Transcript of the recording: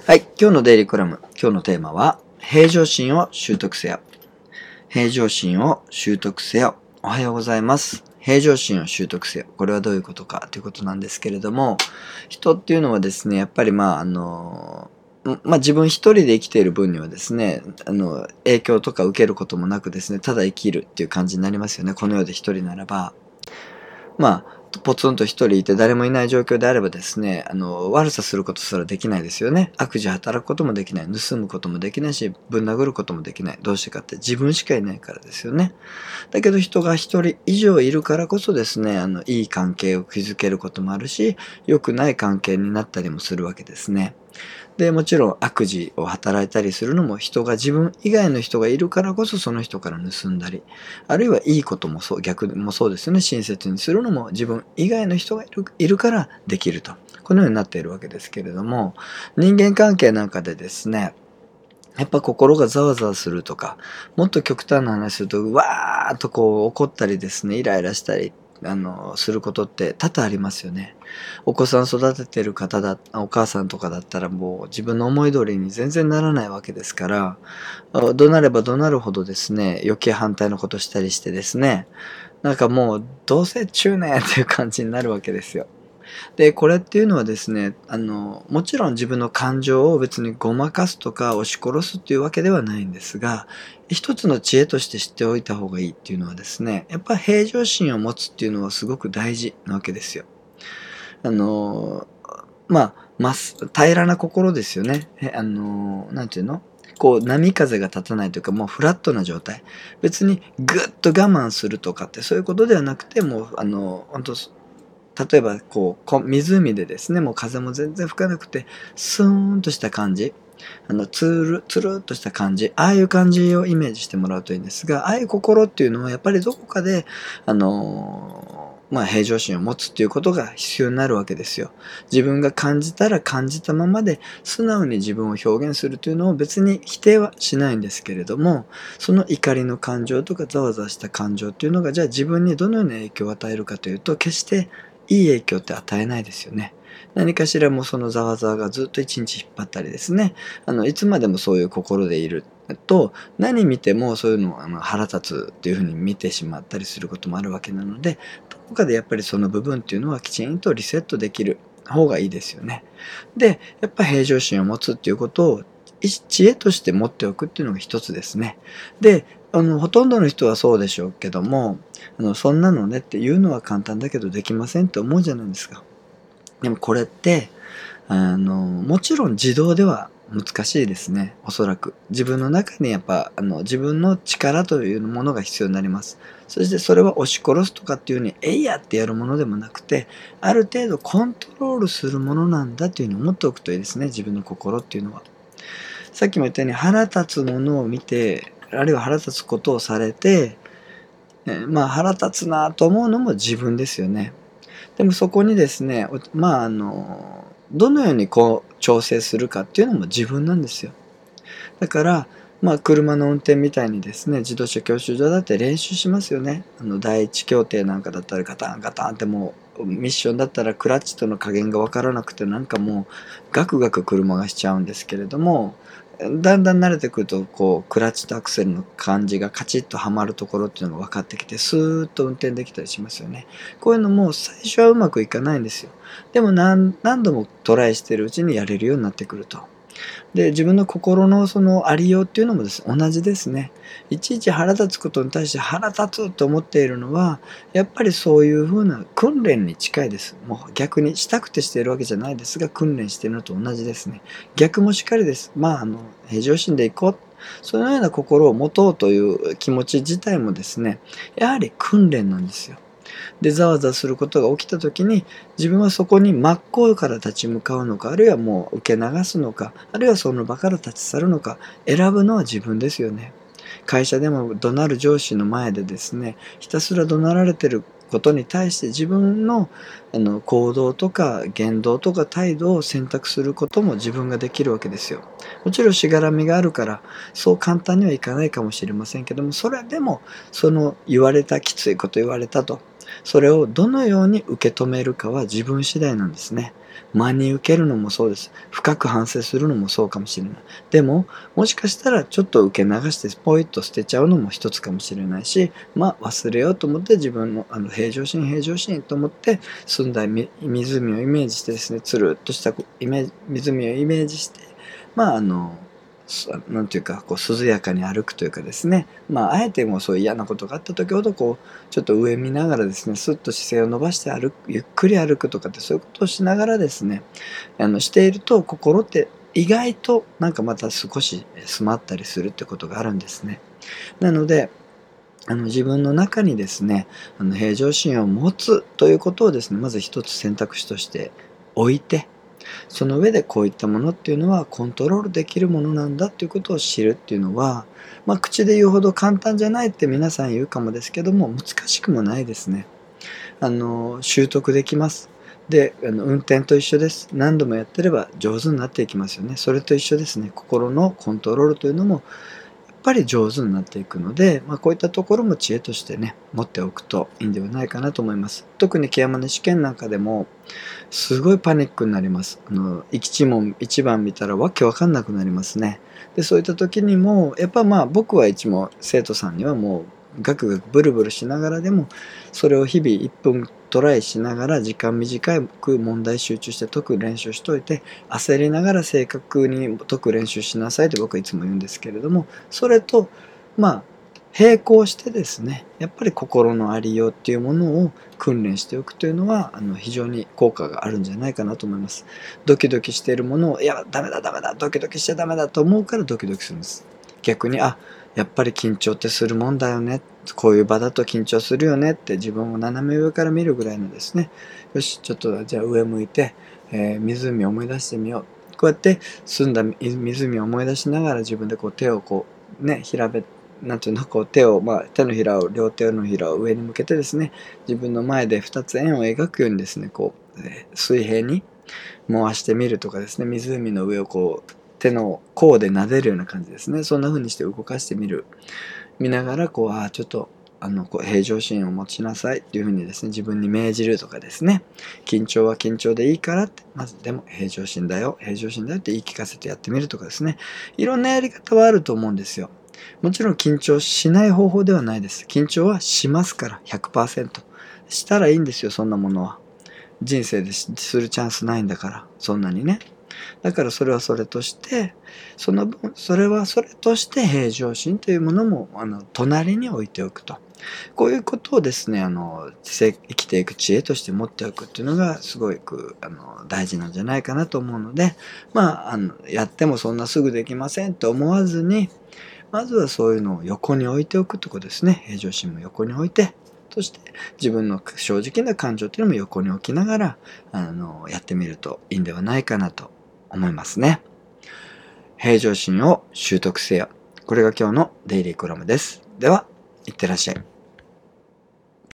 はい。今日のデイリーコラム。今日のテーマは、平常心を習得せよ。平常心を習得せよ。おはようございます。平常心を習得せよ。これはどういうことかということなんですけれども、人っていうのはですね、やっぱり自分一人で生きている分にはですね、影響とか受けることもなくですね、ただ生きるっていう感じになりますよね。この世で一人ならば。ポツンと一人いて誰もいない状況であればですね、悪さすることすらできないですよね。悪事働くこともできない。盗むこともできないし、ぶん殴ることもできない。どうしてかって自分しかいないからですよね。だけど人が一人以上いるからこそですね、いい関係を築けることもあるし、良くない関係になったりもするわけですね。で、もちろん悪事を働いたりするのも人が自分以外の人がいるからこそその人から盗んだり、あるいはいいこともそう、逆もそうですよね。親切にするのも自分以外の人がいるからできると。このようになっているわけですけれども、人間関係なんかでですね、やっぱ心がざわざわするとか、もっと極端な話すると、うわーっと怒ったりですね、イライラしたり、することって多々ありますよね。お子さん育ててるお母さんとかだったらもう自分の思い通りに全然ならないわけですから、怒鳴れば怒鳴るほどですね、余計反対のことしたりしてですね、なんかもうどうせ中年っていう感じになるわけですよ。で、これっていうのはですね、もちろん自分の感情を別にごまかすとか押し殺すっていうわけではないんですが、一つの知恵として知っておいた方がいいっていうのはですね、やっぱ平常心を持つっていうのはすごく大事なわけですよ。あの、平らな心ですよね。なんていうの波風が立たないというか、もうフラットな状態。別にぐっと我慢するとかってそういうことではなくて、もう、本当例えば湖でですね、もう風も全然吹かなくてスーンとした感じ、つるっとした感じ、ああいう感じをイメージしてもらうといいんですが、ああいう心っていうのはやっぱりどこかで平常心を持つっていうことが必要になるわけですよ。自分が感じたら感じたままで素直に自分を表現するというのを別に否定はしないんですけれども、その怒りの感情とかざわざわした感情っていうのがじゃあ自分にどのような影響を与えるかというと、決していい影響って与えないですよね。何かしらもそのざわざわがずっと一日引っ張ったりですね、いつまでもそういう心でいると、何見てもそういうのを腹立つっていうふうに見てしまったりすることもあるわけなので、どこかでやっぱりその部分っていうのはきちんとリセットできる方がいいですよね。で、やっぱ平常心を持つっていうことを知恵として持っておくっていうのが一つですね。で、ほとんどの人はそうでしょうけども、そんなのねっていうのは簡単だけどできませんって思うじゃないですか。でもこれって、もちろん自動では難しいですね。おそらく。自分の中にやっぱ、自分の力というものが必要になります。そしてそれは押し殺すとかっていうふうに、えいやってやるものでもなくて、ある程度コントロールするものなんだというのを思っておくといいですね。自分の心っていうのは。さっきも言ったように腹立つものを見て、あるいは腹立つことをされて、腹立つなと思うのも自分ですよね。でもそこにですね、どのように調整するかっていうのも自分なんですよ。だから、車の運転みたいにですね、自動車教習所だって練習しますよね。第一協定なんかだったらガタンガタンってもう、ミッションだったらクラッチとの加減がわからなくてなんかもうガクガク車がしちゃうんですけれども、だんだん慣れてくるとクラッチとアクセルの感じがカチッとはまるところっていうのが分かってきてスーッと運転できたりしますよね。こういうのも最初はうまくいかないんですよ。でも何度もトライしてるうちにやれるようになってくると。で、自分の心のそのありようっていうのもですね、同じですね。いちいち腹立つことに対して腹立つと思っているのは、やっぱりそういう風な訓練に近いです。もう逆にしたくてしているわけじゃないですが、訓練しているのと同じですね。逆もしかりです。平常心でいこう。そのような心を持とうという気持ち自体もですね、やはり訓練なんですよ。で、ざわざわすることが起きた時に、自分はそこに真っ向から立ち向かうのか、あるいはもう受け流すのか、あるいはその場から立ち去るのか、選ぶのは自分ですよね。会社でも怒鳴る上司の前でですね、ひたすら怒鳴られてることに対して自分の行動とか言動とか態度を選択することも自分ができるわけですよ。もちろんしがらみがあるからそう簡単にはいかないかもしれませんけども、それでもその言われたきついこと言われたと、それをどのように受け止めるかは自分次第なんですね。 真に受けるのもそうです。深く反省するのもそうかもしれない。でも、もしかしたらちょっと受け流してポイッと捨てちゃうのも一つかもしれないし、忘れようと思って自分の平常心と思って澄んだ湖をイメージしてですね、つるっとした湖をイメージして、なんていうか、涼やかに歩くというかですね、あえてもうそういう嫌なことがあった時ほど、ちょっと上見ながらですね、スッと姿勢を伸ばしてゆっくり歩くとかって、そういうことをしながらですね、していると、心って意外となんかまた少し詰まったりするってことがあるんですね。なので、自分の中にですね、平常心を持つということをですね、まず一つ選択肢として置いて、その上でこういったものっていうのはコントロールできるものなんだっていうことを知るっていうのは、口で言うほど簡単じゃないって皆さん言うかもですけども、難しくもないですね。習得できます。で、運転と一緒です。何度もやってれば上手になっていきますよね。それと一緒ですね。心のコントロールというのもやっぱり上手になっていくので、こういったところも知恵としてね、持っておくといいんではないかなと思います。特にケアマネ試験なんかでも、すごいパニックになります。一問一番見たらわけわかんなくなりますね。で、そういった時にも、やっぱ僕は一問生徒さんにはもうガクガクブルブルしながらでも、それを日々1分トライしながら時間短く問題集中して解く練習しといて、焦りながら正確に解く練習しなさいって僕はいつも言うんですけれども、それと並行してですね、やっぱり心のありようっていうものを訓練しておくというのは非常に効果があるんじゃないかなと思います。ドキドキしているものを、いやダメだドキドキしちゃダメだと思うからドキドキするんです。逆にやっぱり緊張ってするもんだよね、こういう場だと緊張するよねって自分を斜め上から見るぐらいのですね、よしちょっとじゃあ上向いて、湖を思い出してみよう、こうやって澄んだ湖を思い出しながら自分で手を平べなんていうの、手のひらを、両手のひらを上に向けてですね、自分の前で2つ円を描くようにですね、水平に回してみるとかですね、湖の上を手の甲で撫でるような感じですね。そんな風にして動かしてみる。見ながら、ちょっと、平常心を持ちなさいっていう風にですね、自分に命じるとかですね、緊張は緊張でいいからって、まずでも平常心だよって言い聞かせてやってみるとかですね、いろんなやり方はあると思うんですよ。もちろん緊張しない方法ではないです。緊張はしますから、100%。したらいいんですよ、そんなものは。人生でするチャンスないんだから、そんなにね。だからそれはそれとして、その分、それはそれとして平常心というものも、隣に置いておくと。こういうことをですね、生きていく知恵として持っておくっていうのが、すごく、大事なんじゃないかなと思うので、やってもそんなすぐできませんと思わずに、まずはそういうのを横に置いておくってことですね。平常心も横に置いて、そして自分の正直な感情っていうのも横に置きながら、やってみるといいんではないかなと思いますね。平常心を習得せよ。これが今日のデイリーコラムです。では、いってらっしゃい。